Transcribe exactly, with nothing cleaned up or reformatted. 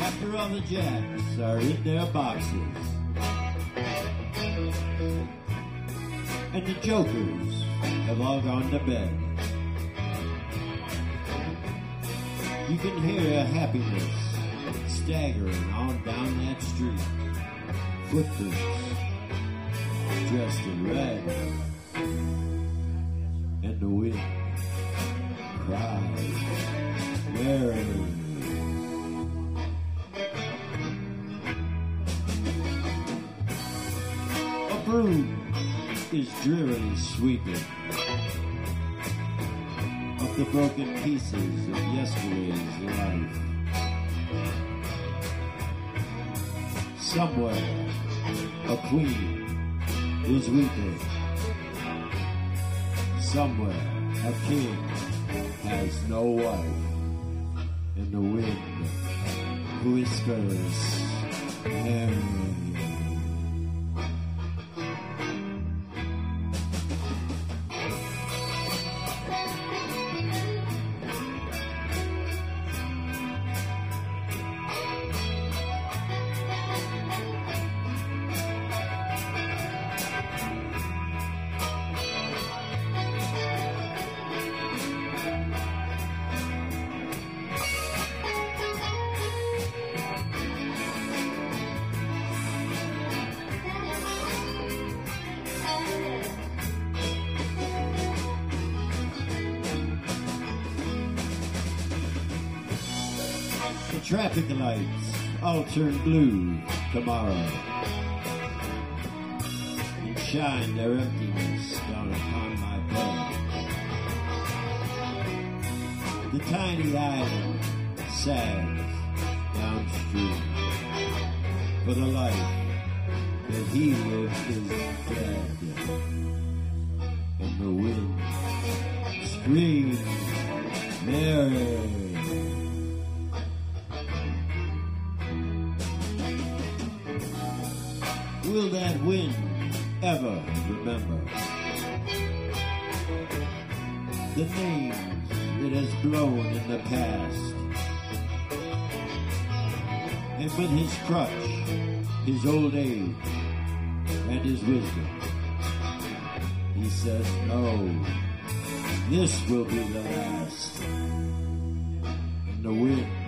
after all the jacks are in their boxes, and the jokers have all gone to bed, you can hear happiness staggering on down that street. Footprints dressed in red, and the wind cries merrily. A broom is drearily sweeping up the broken pieces of yesterday's life. Somewhere, a queen is weeping. Somewhere, a king has no wife. And the wind whispers merrily. The traffic lights all turn blue tomorrow and shine their emptiness down upon my bed. The tiny island sags downstream, for the life that he lived is dead, and the wind screams Mary. Will that wind ever remember the names it has blown in the past? And with his crutch, his old age, and his wisdom, he says, no, this will be the last. And the wind